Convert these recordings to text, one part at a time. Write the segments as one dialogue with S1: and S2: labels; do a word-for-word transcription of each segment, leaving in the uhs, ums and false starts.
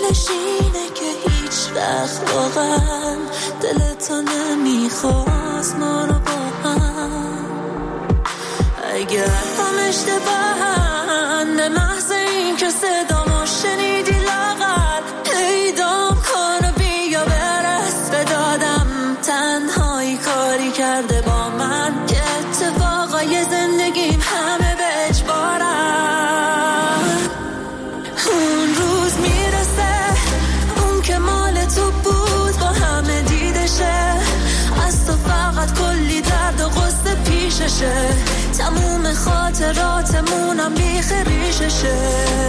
S1: دلش اینه که هیچ وقت واقعا دلتو نمیخواست ما رو با هم. اگر هم اشتباهن به محض این که صدامو شنیدی لاغر پیدام کن و بیا برس به دادم. تنهایی کاری کرده با من که اتفاقای زندگیم همه به اجبارن. اون روز میرسه اون که مال تو بود با همه دیدشه، از تو فقط کلی درد و غصه پیششه، تموم خاطراتمونم بیخ ریششه.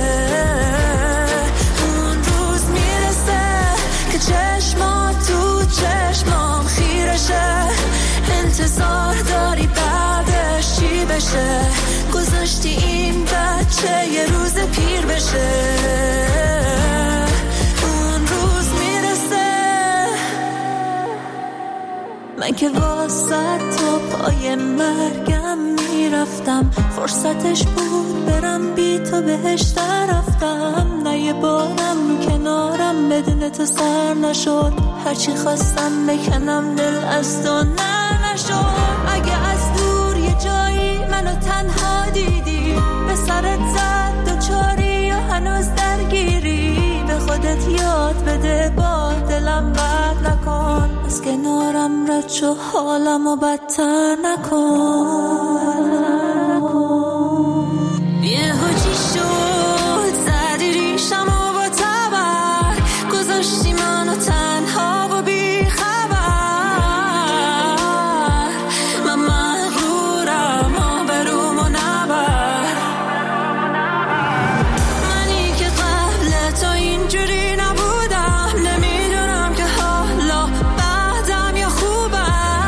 S1: اون روز میرسه که چشمات تو چشمام خیرشه، انتظار داری بعدش چی بشه، گذاشتی این بچه یه روز پیر بشه. اون روز میرسه من که واسه تا پای مرگم میرفتم، فرصتش بود برم بی تو بهش رفتم. نه یه بارم کنارم بدون تو سر نشد، هرچی خواستم بکنم دل از تو نه نشد. اگه از دور یه جایی منو تنها دیدی، به سرت زد دو چاری و هنوز درگیری، به خودت یاد بده با دلم بد نکن، از کنارم رد شو حالمو بدتر نکن. یه هوچی شد زدی ریشم و با تبر، گذاشتی منو تنها و بی خبر. من مغرورم و بروم و نبر، منی که قبل تو اینجوری نبودم، نمیدونم که حالا بعدم یا خوبم.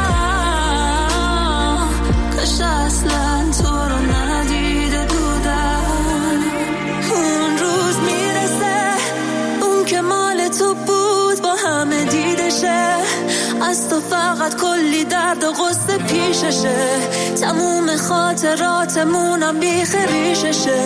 S1: کاش اصلا تو رو ندیده بودم. اون روز میرسه اون که مال تو بود با همه دیدشه، از تو فقط کلی درد و غصه پیششه، تموم خاطراتمونم بیخ ریششه.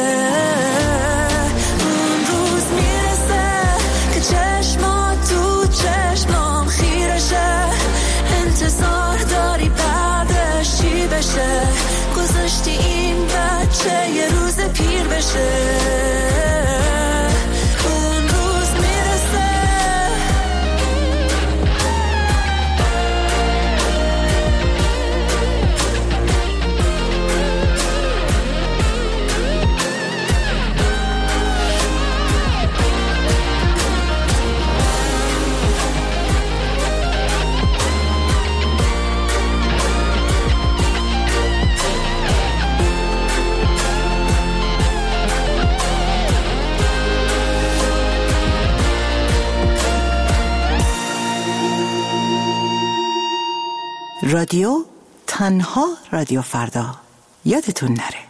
S1: اون روز میرسه که چشمات تو چشمام خیرشه، انتظار داری بعدش چی بشه، گذاشتی این بچه یه روز پیر بشه. اون روز میرسه
S2: رادیو تنها رادیو فردا، یادتون نره.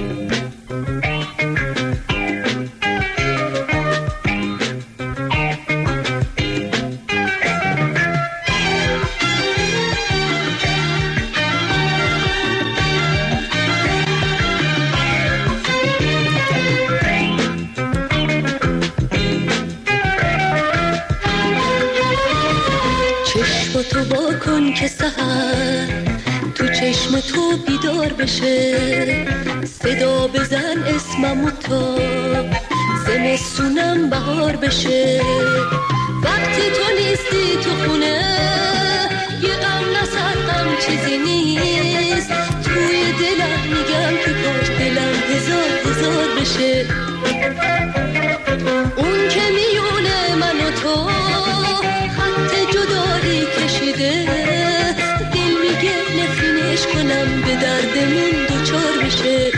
S3: چشم تو با کن که سحر تو چشم تو بیدار بشه، صدا بزن اسممو تا زمستونم بهار بشه. وقتی تو نیستی تو خونه یه غم نسرقم چیزی نیست، توی دلم میگم که کاش دلم هزار هزار بشه. اون که میونه من و تو خط جدایی کشیده، دل میگه نفرینش کنم به دردمون دوچار بشه.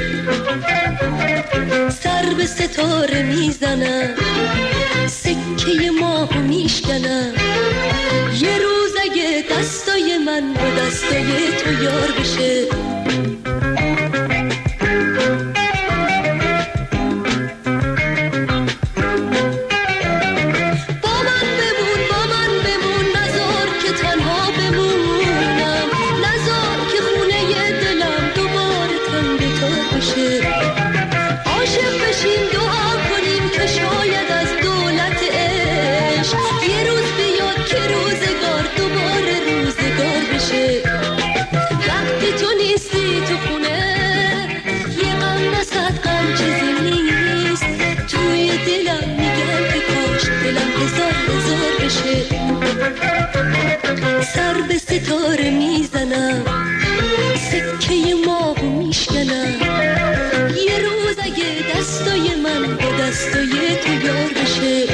S3: سر به ستاره میزنم، سکه ماهو میشکنم، یه روز اگه دستای من با دستای تو یار بشه. عاشق بشیم دعا کنیم که شاید از دولت سر به ستاره میزنم، سکه ماهو میشکنم. یه روز اگه دستای من با دستای تو یار بشه،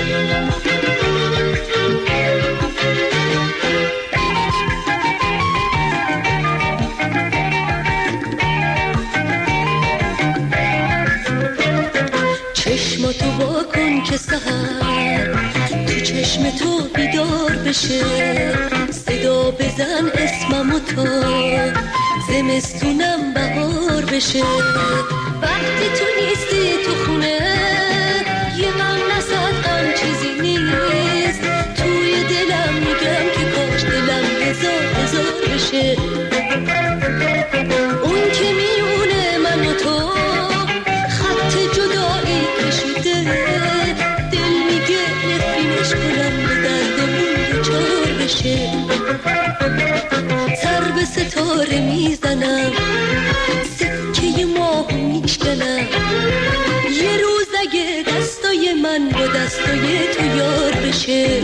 S3: چشماتو با کن که سحر تو چشم تو بیدار بشه. صدا بزن اسممو تا زمستونم بهار بشه. وقتی تو نیستی تو خونه یه غم نصد غم چیزی نیست. توی دلم میگم که کاش دلم هزار هزار بشه. اون که میونه من و تو خط جدایی کشیده، دل میگه نفرینش کنم به دردمون چار بشه. سر به ستاره میزنم، سکه ماهو میشکنم. یه روز اگه دستای من با دستای تو یار بشه.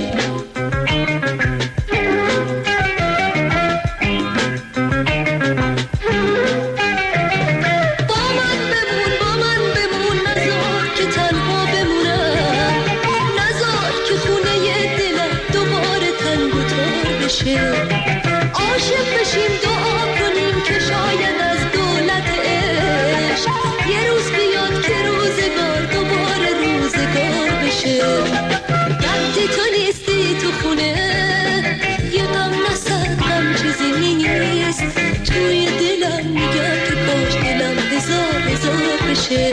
S3: با من بمون، با من بمون، نذار که تنها بمونم. نذار که خونه دلم دوباره تنگ و تار بشه. عاشق بشیم دعا کنیم که شاید از دولت عشق یه روز بیاد که روزگار دوباره روزگار بشه. وقتی تو نیستی تو خونه یه غم نصد غم چیزی نیست. توی دلم میگم که کاش دلم هزار هزار بشه.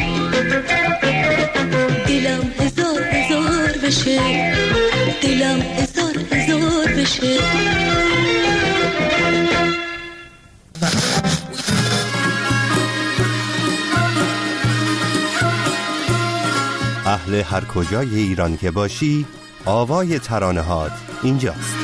S3: دلم هزار هزار بشه. دلم هزار هزار بشه.
S4: اهل هر کجای ایران که باشی، آوای ترانه هات اینجاست.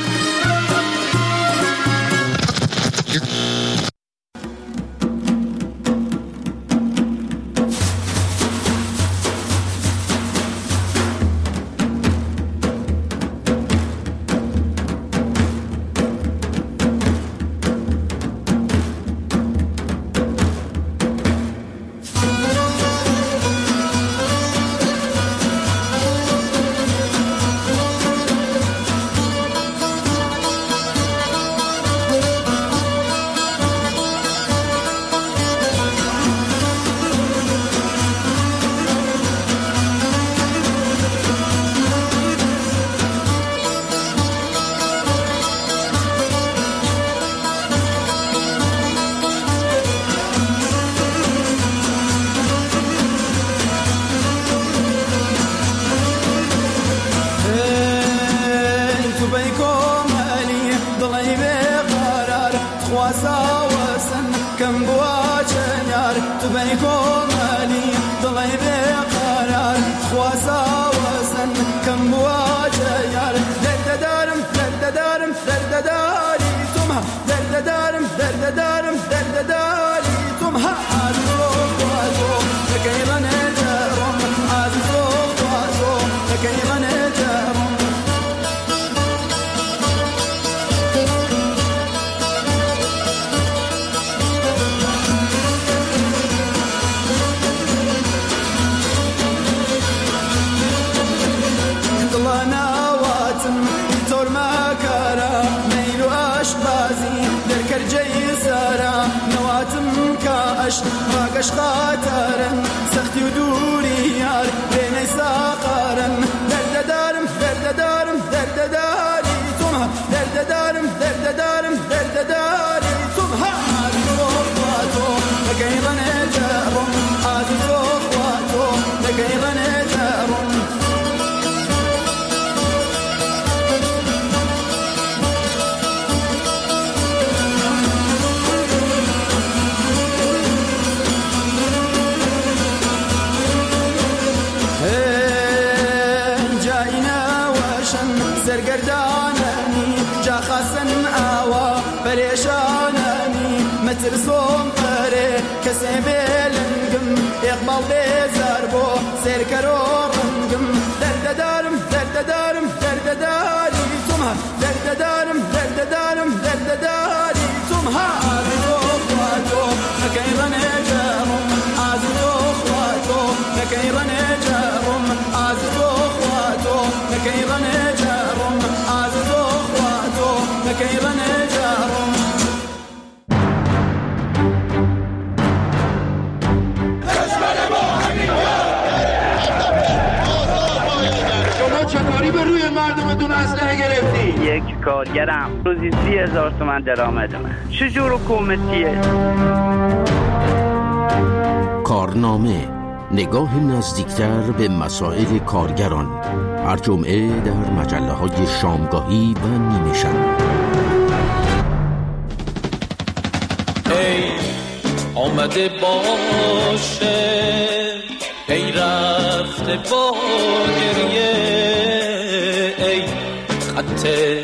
S5: راقش خاطرن سختی و دوری یار بین ساقارن. درد دارم درد دارم درد داری تو ما، درد دارم درد دارم درد داری تو ما. عادی تو خواهدو نگیرن جرم، عادی تو خواهدو نگیرن جرم. سرگرداننی جا خاصن آوا پریشاننی مترسوم پره کسی بلنگم اقبال بیزار بو سرکرو رنگم. درد دارم درد دارم درد داری تو ما، درد درد دارم درد دارم درد داری توم ها تو خواهدو نکیرن جرم از تو خواهدو نکیرن جرم از تو خواهدو نکیرن جرم از تو خواهدو نکیرن جرم
S6: چطوری به روی مردمتون اسلحه گرفتی؟
S7: یک کارگرم روزی سی هزار تومن درآمدمه. چجور حکومتیه؟
S8: کارنامه، نگاه نزدیکتر به مسائل کارگران، هر جمعه در مجله های شامگاهی و نیمه شب.
S9: ای آمده باشه ای رفته با گریه ای خط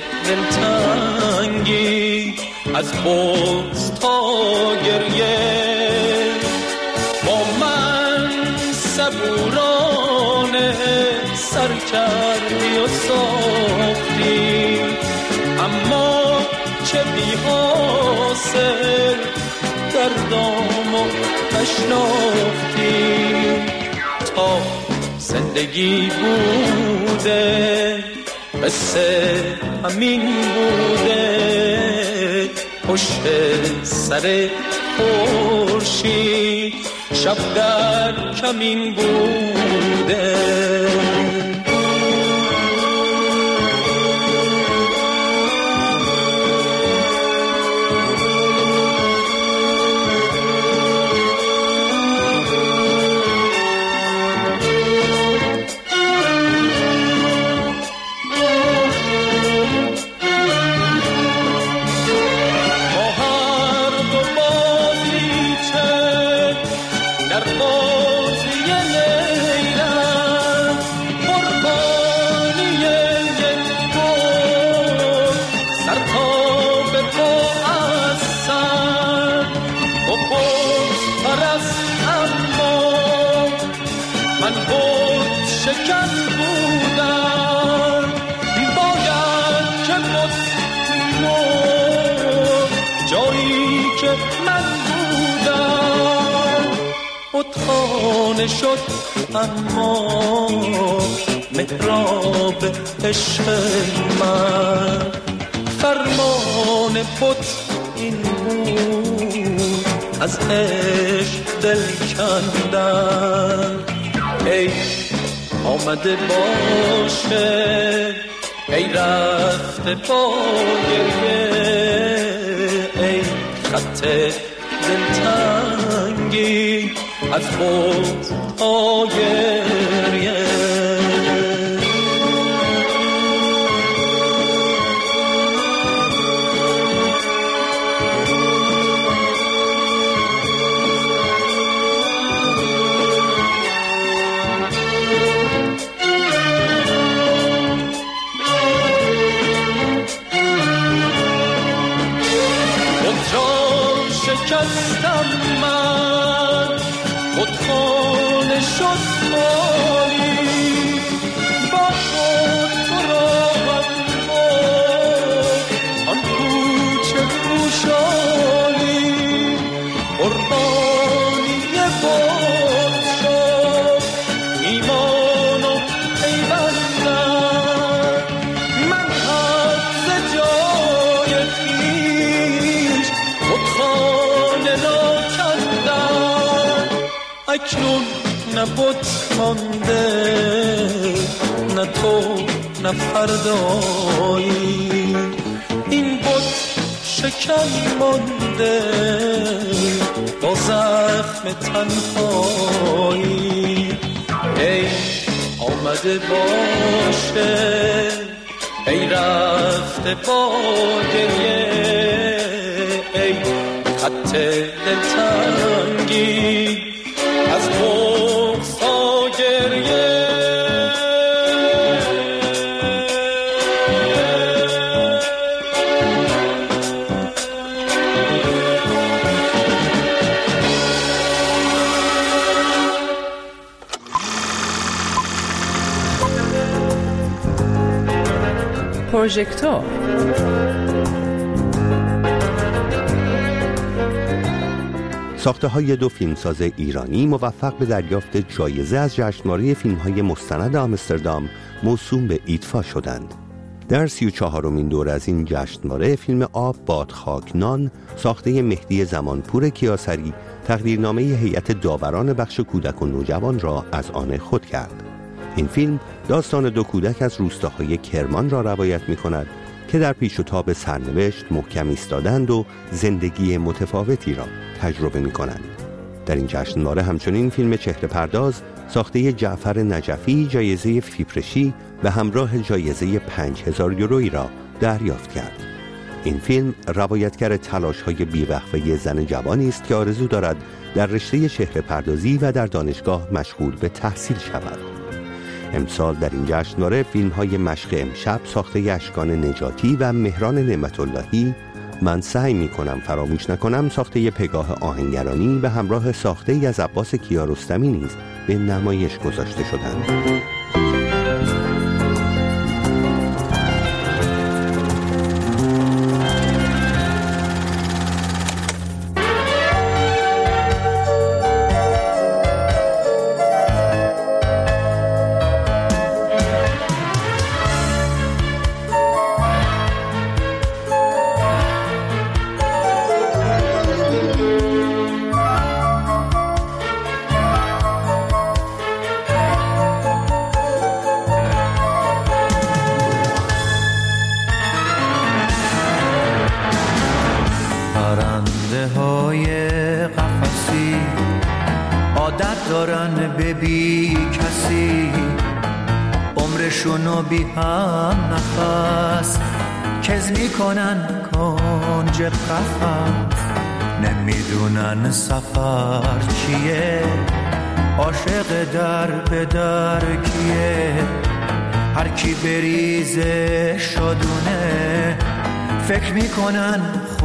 S9: دلتنگی از بغض تا گریه با من صبورانه سر کردی و ساختی اما چه بی حاصل دردامو نشناختی تا زندگی بوده قصه همین بوده پشت سر خورشید شب در کمین بوده خانه شد اما محراب عشق من فرمان بت این بود از عشق دل کندن ای آمده باشه ای رفته با گریه ای خط دلتنگی از بغض تا گریه خود شکستم من خودخانه شد خالی با خود تو را اما آن کوچه خوشحالی قربانی بود شد ایمان و پیوندم من هم ز جای خویش خودخانه را کندم اکنون نه بت مانده نه تو نه فردایی این بت شکن مانده با زخم تنهایی ای آمده باشه ای رفته با گریه ای خط دلتنگی از بغض تا گریه
S10: پروژکتور.
S4: ساخته های دو فیلمساز ایرانی موفق به دریافت جایزه از جشنواره فیلم‌های مستند آمستردام موسوم به ایدفا شدند. در سی و چهارمین دوره از این جشنواره فیلم آب باد خاک نان ساخته مهدی زمانپور کیاسری تقدیرنامه هیئت داوران بخش کودک و نوجوان را از آن خود کرد. این فیلم داستان دو کودک از روستاهای کرمان را روایت می‌کند که در پیش و تاب سرنوشت محکم ایستادند و زندگی متفاوتی را تجربه می‌کنند. در این جشنواره همچنین فیلم چهره پرداز ساخته جعفر نجفی جایزه فیپرشی و همراه جایزه پنج هزار یورویی را دریافت کرد. این فیلم روایتگر تلاش‌های بی‌وقفه زن جوانی است که آرزو دارد در رشته چهره پردازی و در دانشگاه مشغول به تحصیل شود. امسال در این جشنواره فیلم‌های مشق امشب ساخته اشکان نجاتی و مهران نعمت اللهی، من سعی می‌کنم فراموش نکنم ساخته پگاه آهنگرانی و همراه ساخته ای از عباس کیارستمی نیز به نمایش گذاشته شدند.
S11: عمرشونو بی هم نفس کز میکنن کنج قفس، نمیدونن سفر چیه، عاشق در به در کیه، هر کی بریزه شدونه فکر میکنن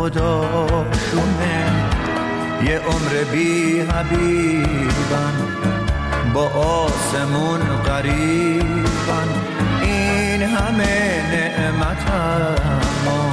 S11: خداشونه، یه عمر بی حبیبن با آسمون قریبن، این همه نعمت اما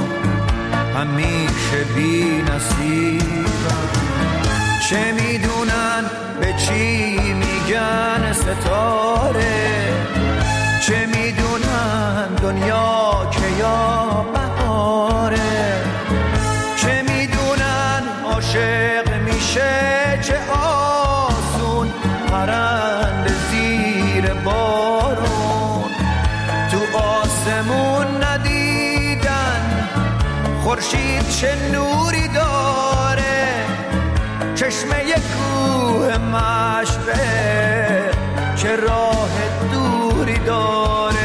S11: همیشه بی نصیبن، چه میدونن به چی میگن ستاره، چه میدونن دنیا که یا بهاره، چه میدونن عاشق میشه چه آسون پرند زیر بارون، تو آسمون ندیدن خورشید چه نوری داره، چشمه کوه مشبه چه راه دوری داره.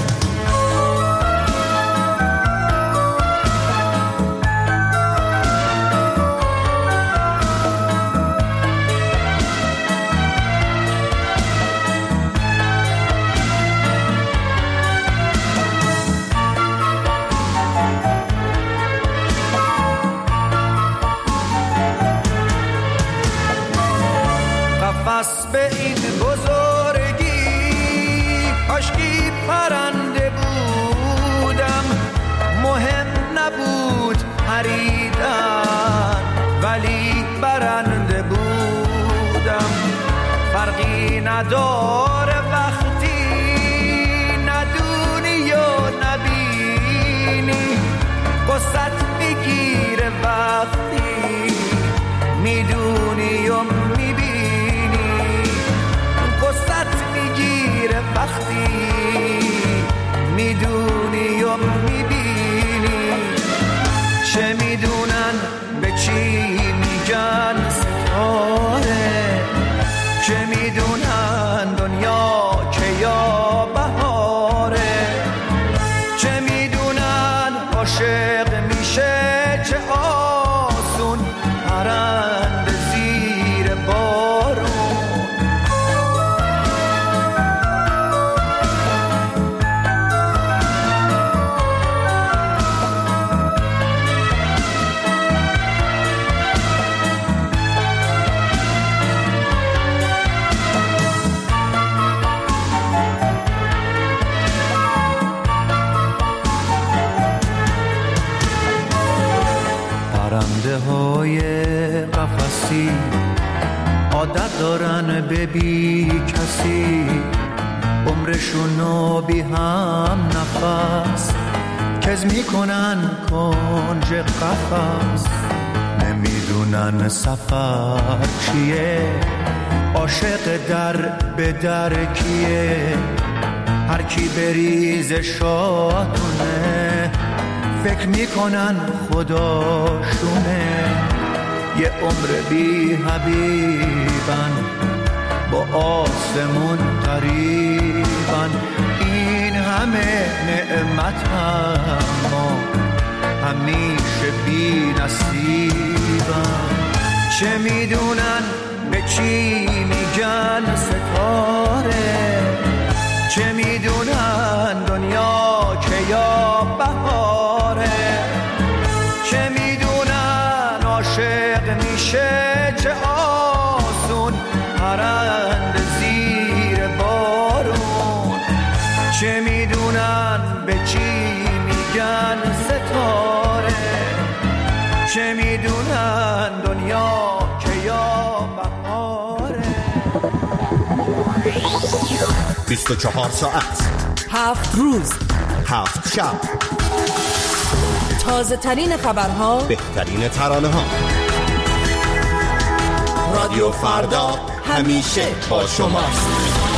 S11: قفس به این بزرگی کاشکی پرنده بودم، مهم نبود پریدن ولی برنده بودم، فرقی نداره وقتی ندونی و نبینی، قصت میگیره وقتی میدونی و میبینی، وقتی میدونی و میبینی، چه میدونن به چی میگن ستاره، چه میدونن دنیا که یا بهاره، چه میدونن عاشق میشه چه آسون پرند زیر عادت دارن به بی کسی عمرشونو بی هم نفس کز میکنن کنج قفس نمیدونن سفر چیه عاشق در به در کیه هر کی بریز شاتونه فکر میکنن خداشونه یه عمر بی حبیبن با آسمون قریبن این همه نعمت اما همیشه بی نصیبن چه میدونن به چی میگن ستاره چه میدونن دنیا که یا بهاره چه میدونن عاشق میشه چه آسون پرنده زیر بارون چه میدونن به چی میگن ستاره چه میدونن دنیا که یا بهاره
S10: بیست و چهار ساعت
S12: هفت روز
S10: هفت شب
S12: تازه ترین خبرها
S10: بهترین ترانه ها رادیو فردا همیشه با شماست.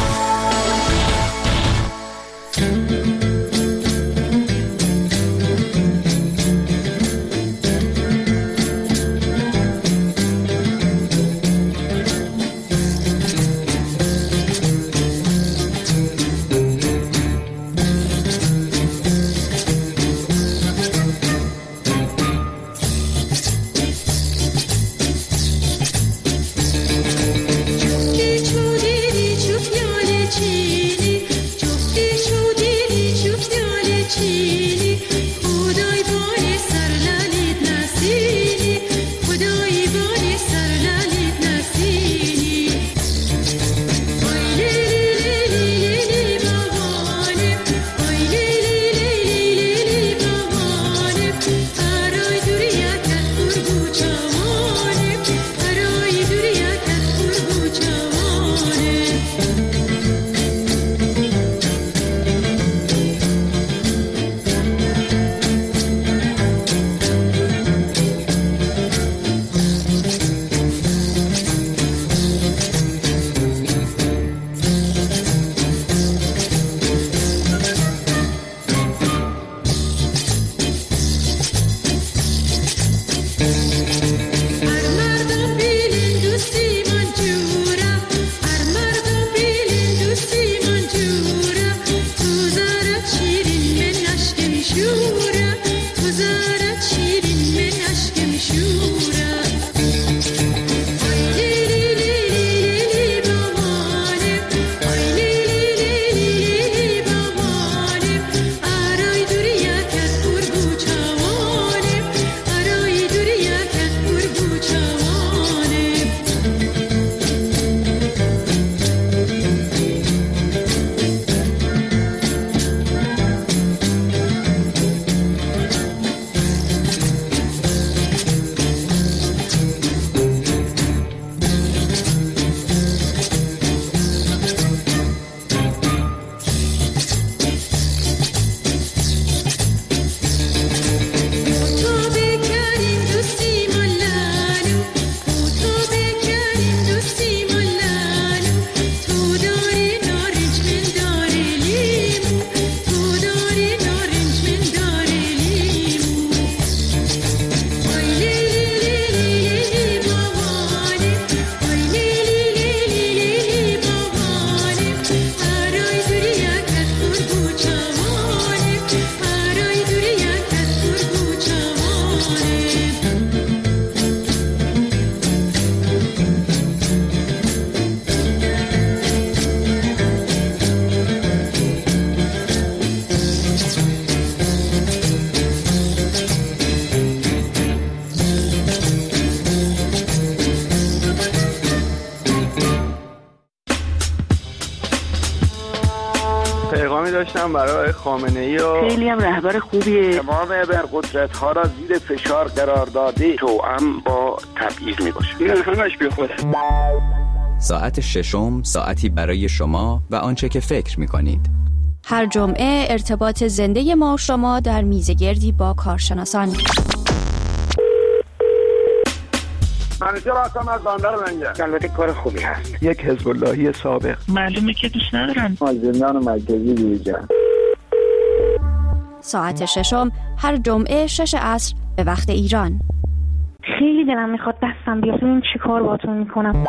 S7: پیغامی داشتم برای خامنه‌ای و
S13: خیلی هم رهبر خوبیه.
S6: تمام ابرقدرت ها را زیر فشار قرار داده توأم با تبعیض می باشه.
S7: این همش بی خوده.
S13: ساعت ششم ساعتی برای شما و آنچه که فکر می‌کنید.
S14: هر جمعه ارتباط زنده ما و شما در میزگردی با کارشناسان.
S6: منیجر هستم از بندر لنگر. البته کار خوبی هست.
S15: یک حزب اللهی سابق.
S16: معلومه که دوست ندارن.
S6: از زندان مرکزی بیرون.
S14: ساعت ششم هر جمعه شش عصر به وقت ایران.
S17: خیلی دلم میخواد دستم بیاد ببینم چی کار باهاتون میکنم.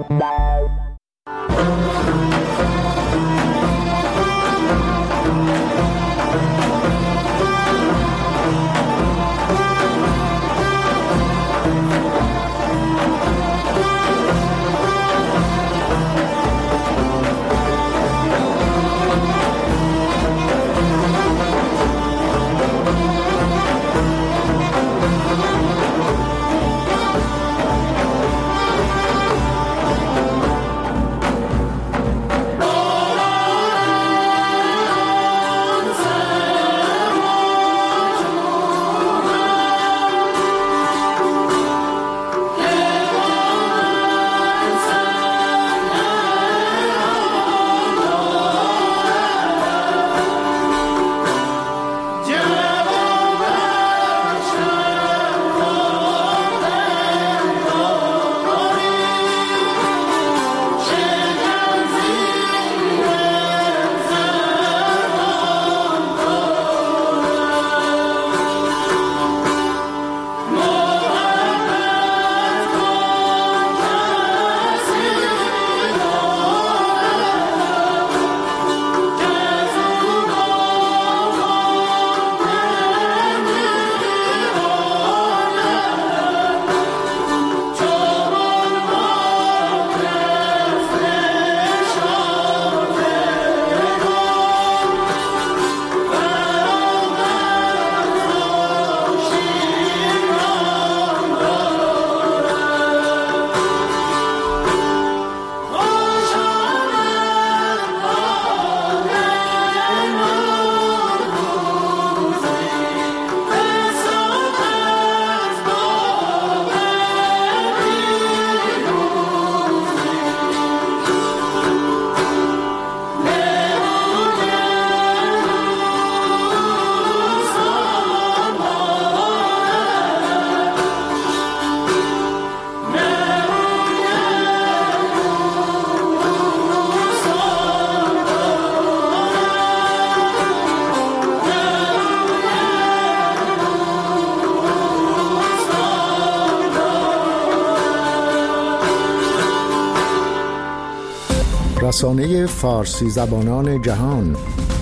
S18: رسانه فارسی زبانان جهان،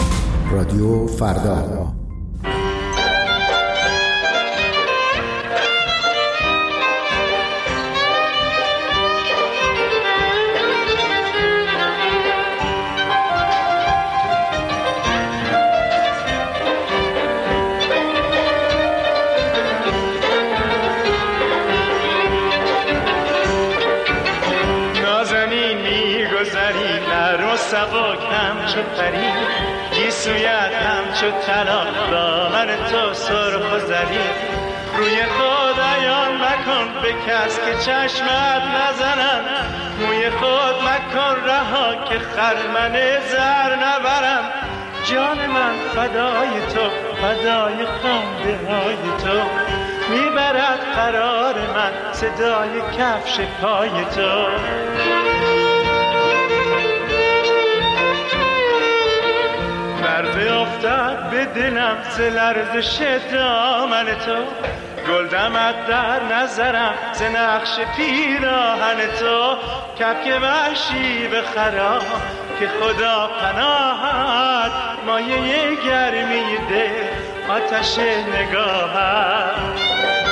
S18: رادیو فردا.
S9: گیسویت همچو طلا دامن تو سرخ و زرین روی خود عیان مکن به کس که چشمت نزنن موی خود مکن رها که خرمن زر نبرم جان من فدای تو فدای خنده های تو میبرد قرار من صدای کفش پای تو مرد افتاد به دلم ز لرزش دامن تو گل دمد در نظرم ز نقش پیراهن تو کبک وحشی به خراب که خدا پناهت مایه گرمی ده آتش نگاهت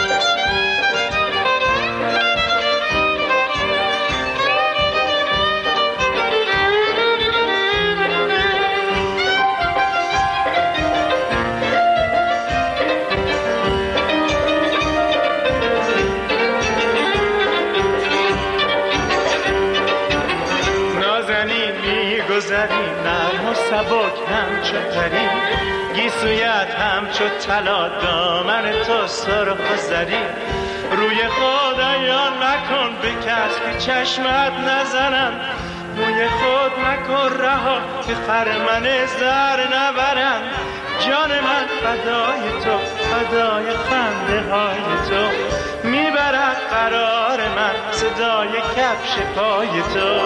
S9: گذری نرم و سبک همچو پری گیسویت همچو طلا دامن تو سرخ و زری روی خود عیان مکن به کس که چشمت نزنن، موی خود مکن رها که خرمن زر نبرن. جان من فدای تو، فدای خنده های تو، میبرد قرار من صدای کفش پای تو.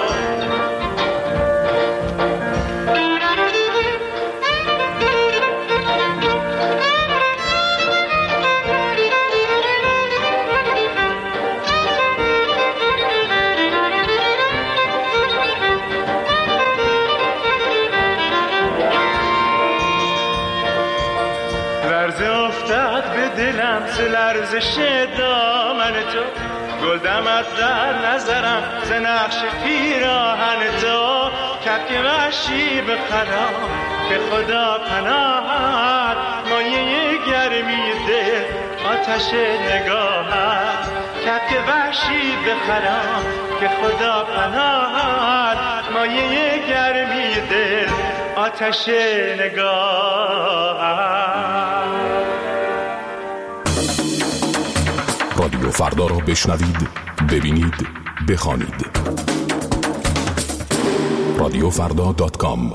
S9: دلم ز لرزش دامن تو، گل دمت در نظرم ز نقش پیراهن تو. کفک وحشی به خرام که خدا پناهت، مایه گرمی دل آتش نگاهت. کفک وحشی به خرام که خدا پناهت، مایه گرمی دل آتش نگاهت.
S15: رادیو فردا را بشنوید، ببینید، بخوانید. رادیو فردا دات کام.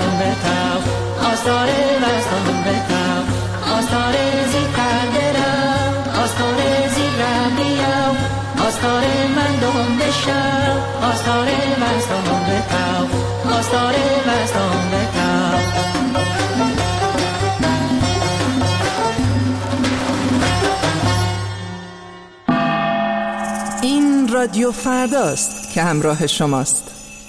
S1: آستاره بستم بکم آستاره زی کرده را شب آستار مستان بتاب آستار مستان بتاب.
S12: این رادیو فرداست که همراه شماست.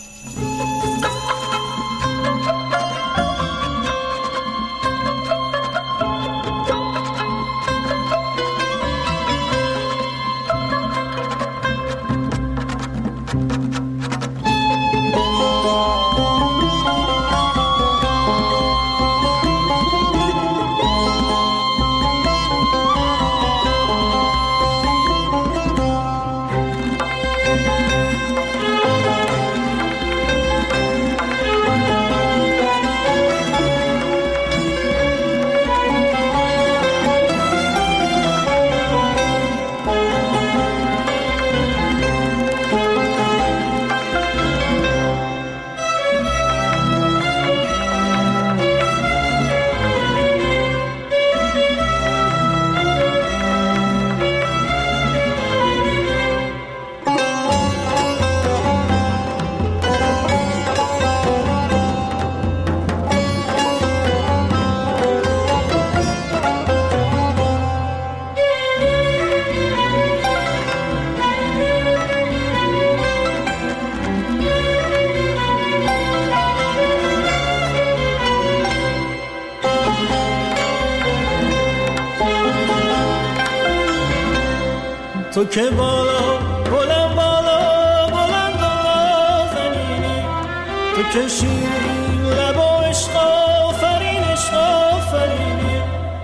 S9: تو که بالا بلند بالا بلند نازنینی، تو که شیرین لب و عشق آفرین عشق آفرینی.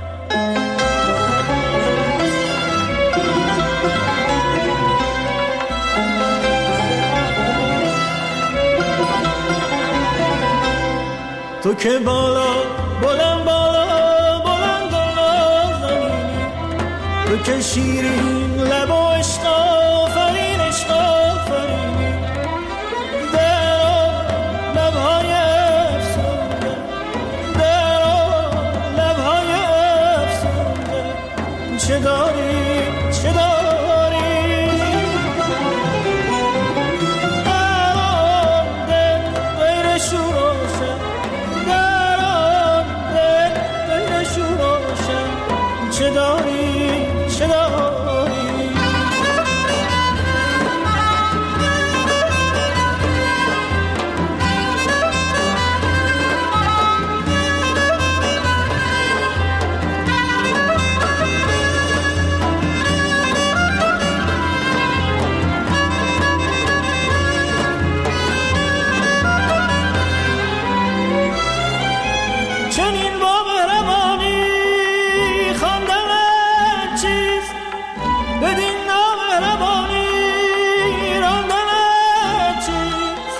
S9: تو که بالا بلند بالا بلند نازنینی، تو که شیرین لب و عشق آفرین عشق آفرینی. در لبهای افسونده، در لبهای افسونده، چه داری چه داری. در آن دل غیر شور و شر، در آن دل غیر شور و شر، چه داری چه داری. چنین با مهربانی خواندن چیز، بدین نامهربانی راندن چیز.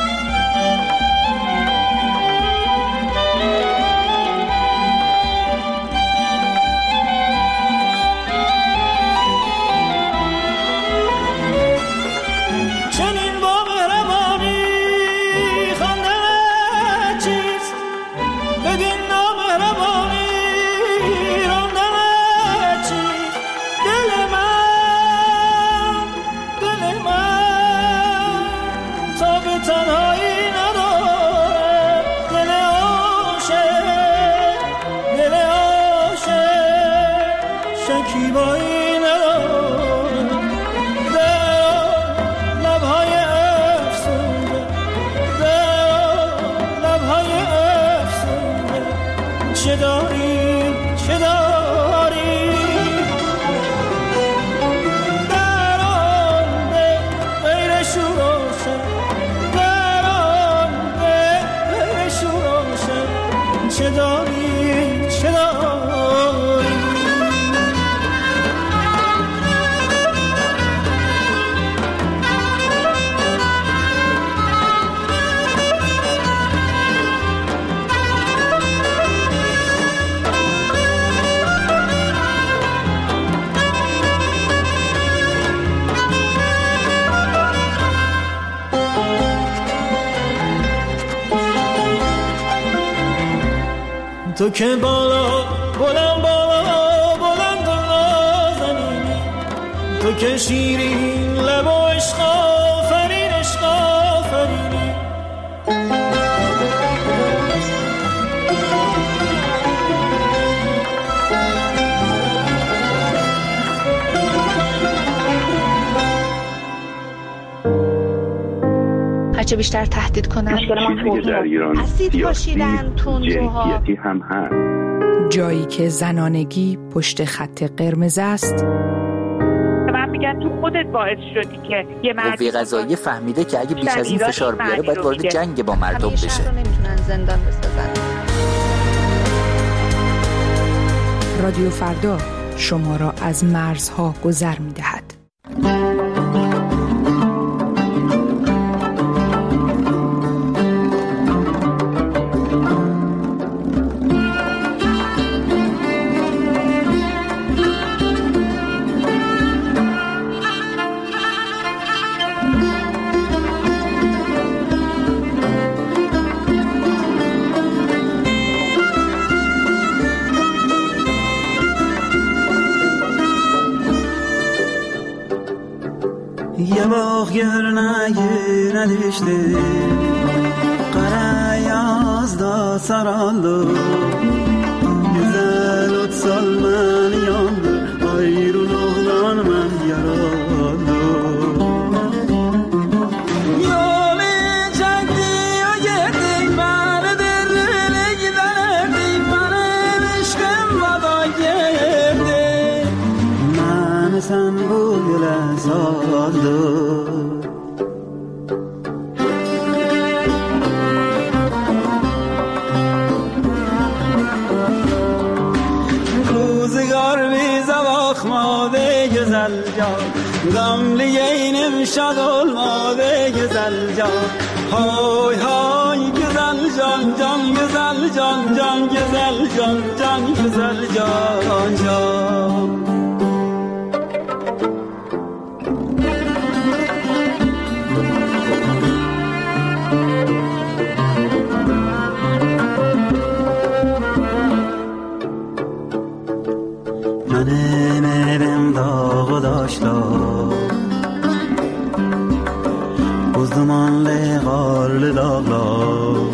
S9: چنین با مهربانی خواندن چیز، بدین نامهربانی راندن چیز. دل من دل من تا به تنهایی نداره، دل عاشق دل عاشق شکیبایی نداره. در لبهای افسونده، در لبهای افسونده، چه داری چه داری. در آن دل غیر شور و شر، در آن دل غیر شور و شر، چه داری چه داری. تو که بالا بلند بالا بلند نازنینی، تو که شیرین لب و عشق آفرینی.
S16: هرچه بیشتر تهدید کنن.
S19: چیزی که در ایران سیاسی جنسیتی هم هست.
S12: جایی که زنانگی پشت خط قرمز است.
S20: من میگن تو خودت باعث شدی که یه مرد
S21: قوه قضاییه فهمیده که اگه بیش از این فشار بیاره باید وارد جنگ با مردم بشه.
S16: همیشه رو نمیتونن زندان بسازن.
S12: رادیو فردا شما را از مرزها گذر می‌دهد.
S5: یه باغ گرنگی نداشته قره از دا سرالو güzel otsal من yandı ayrıl oğlan من yaralı yolu çekti o geldik bana derine giderdik benim aşkım bana geldi ben sen bu güle saldı Gamliyeynim şad olmadı güzel can Hay hay güzel can can güzel can can güzel can can güzel can can Benim evim dağı daşlar Buz dumanlı karlı dağlar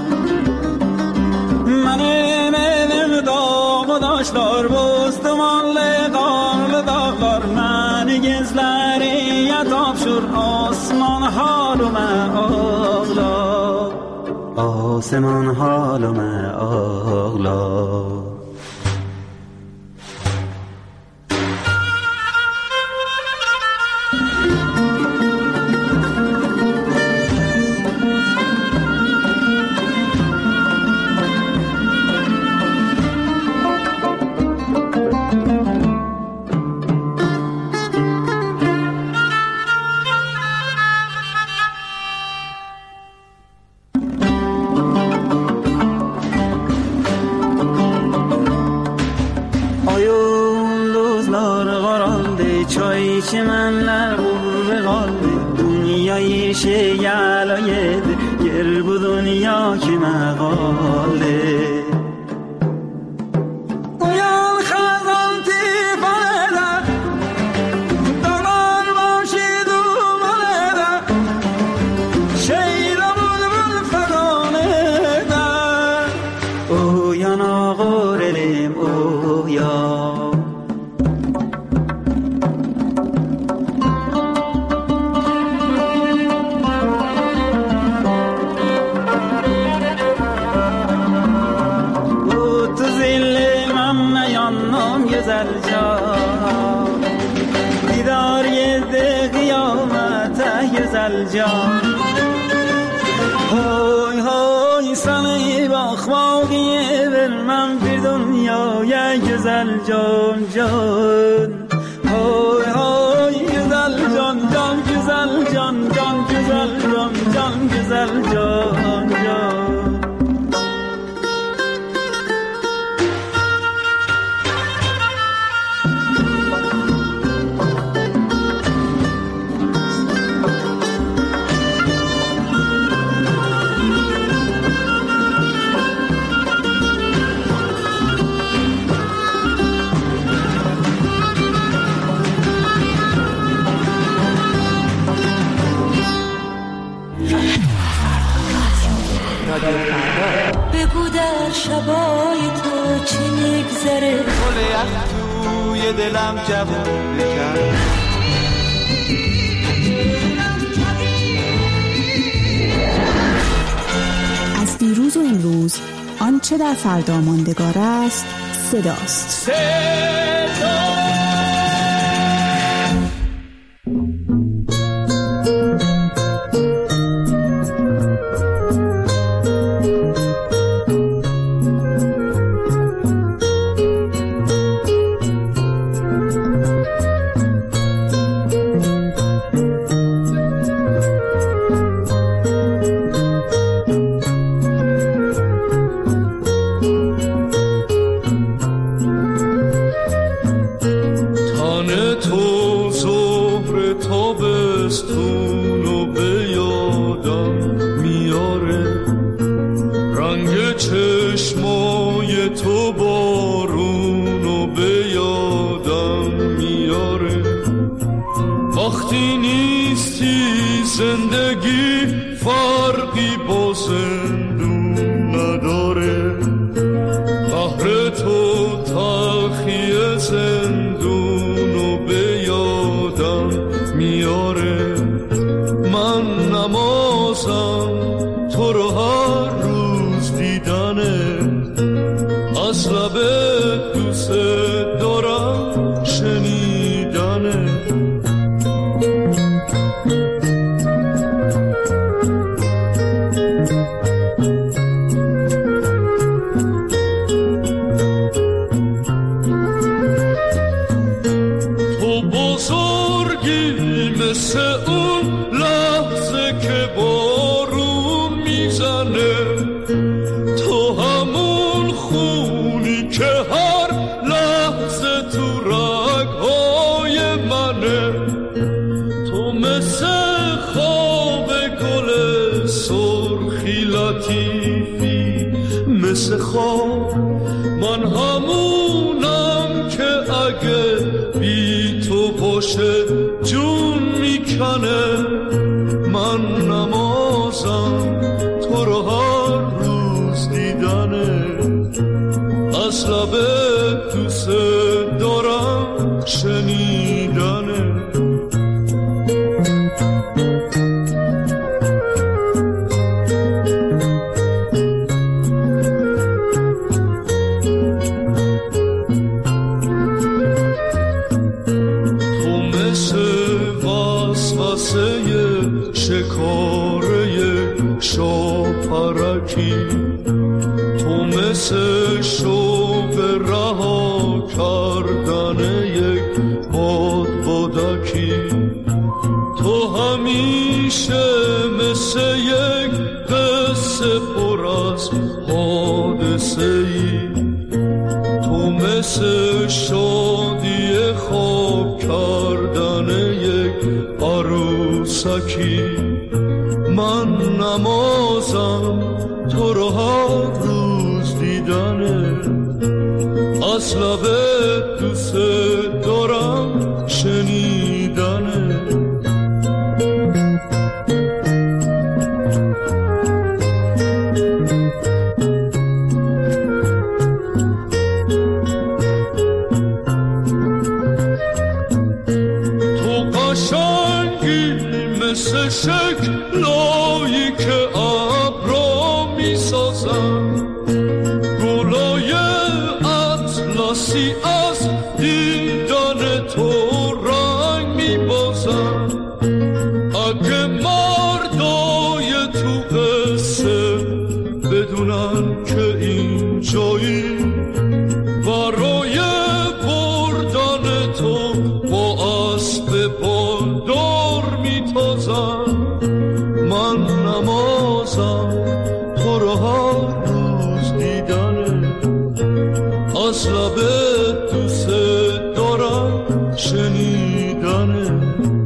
S5: Benim evim dağı daşlar Buz dumanlı karlı dağlar Beni gizleriye tapşır Osman halıme ağlar Osman halıme ağlar çimenler vurdu kaldı Dünyayı şey yalaydı Gel bu dünya kime kaldı Uyan kazan tifanede Dağlar başı dumanede Şeyle bulbul feganede Uyan ağır elim uyan güzel can Didar yedi kıyamete güzel can Hoy hoy sana bakmak vermem bir dünyaya güzel can can Hoy hoy güzel can can güzel can can güzel can can güzel can can
S1: بگو در شبای تو چی میگذره
S9: گل یخ توی دلم جوون بکن
S12: امروز آنچه در فردا ماندگار است صداست. صدا
S2: من همونم که اگه بی تو باشه جون میکنه. من نمازم تو رو هر روز دیدنه، از لب دوست دارم شنیدنه. تو مثل شوق رها کردن یک باد بادکی، تو همیشه مثل یک قصه پر از حادثه ای، تو مثل شادی خواب کردن یک عروسکی. من نمازم تو رو هر روز دیدنه، از لب دوست دارم شنیدنه. تو قشنگی مثل شکلایی که ابرا میسازن، گلای اطلسی از دیدن تو رنگ میبازن. اگه مردای تو قصه بدونن که این جایی برای بردن تو با اسب بالدار میتازن. من نمازم تو رو هر روز دیدنه، از لب دوست دارم شنیدنه.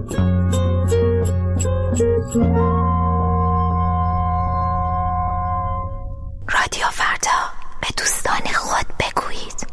S1: رادیو فردا، به دوستان خود بگویید.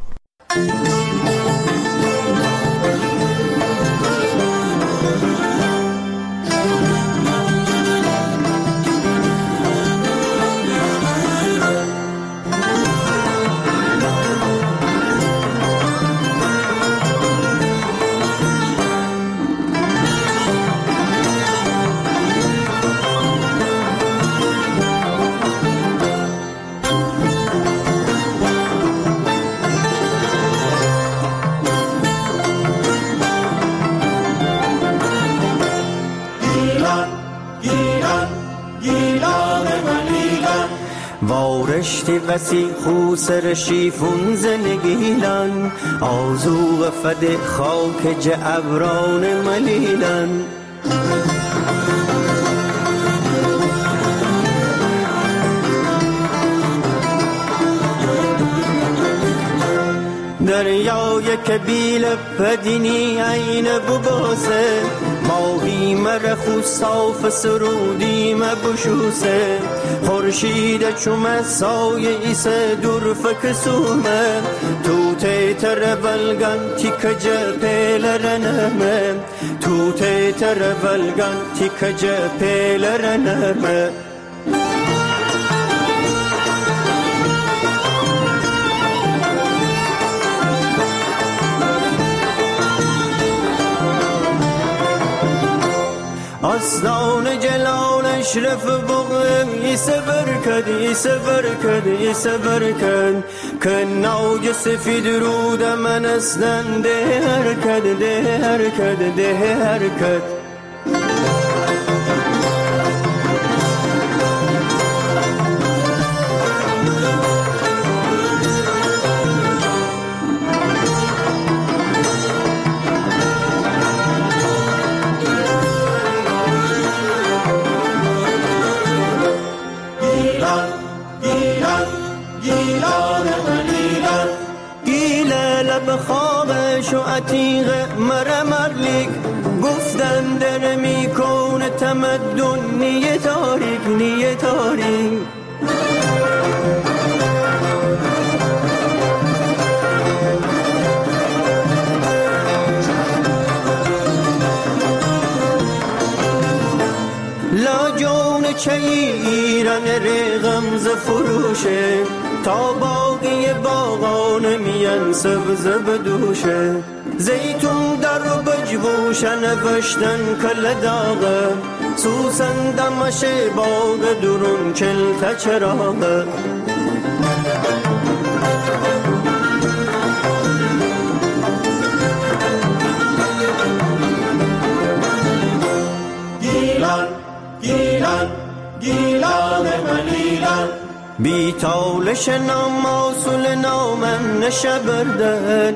S5: گیلان گیلان من ایلان
S3: وارشتی وسی خوسر شیفون زنگیلان آزوغ فد خاک جعبران ملیلان دریای کبیل پدینی عین بباسه ماهی مرخو صاف سرودی مبشوسه خورشید چوم سایه ایسه دور فکسومه تو تیتر بلگن تیک جپیل رنمه تو تیتر بلگن تیک جپیل رنمه اسنان جلال اشرف بغم ایسه برکد ایسه برکد ایسه برکد که ناج سفید رود من اسنن ده حرکت ده حرکت ده حرکت بخوابش و عتیق مرمرلیک گفتن در میکون تمدن نیه تاریک نیه تاریک لا جون چه ایران رغم ز فروشه تا باقی باغان میان سبز بدوشه زیتون در بجوشن نوشتن کل داغه سوسن دمش باغ درون کل تچراغه
S5: گیلان گیلان گیلان ملیلان
S3: بی تالش نام موصول نامن نشبردن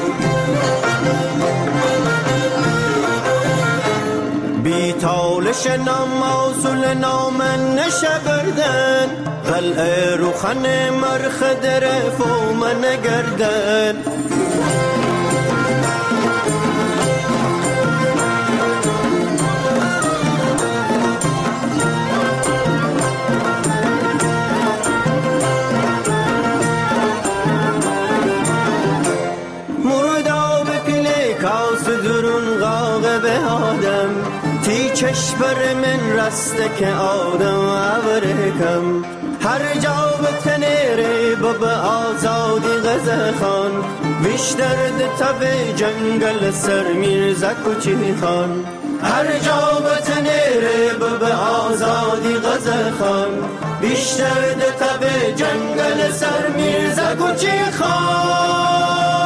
S3: بی تالش نام موصول نامن نشبردن قلعه روخن مرخد رفو من گردن چشبر من رسته که آدم عبرکم هر جا به تنیره باب آزادی غزه خان بیشتر ده تب جنگل سر میرزا کچی خان هر جا به تنیره باب آزادی غزه خان بیشتر ده تب جنگل سر میرزا کچی خان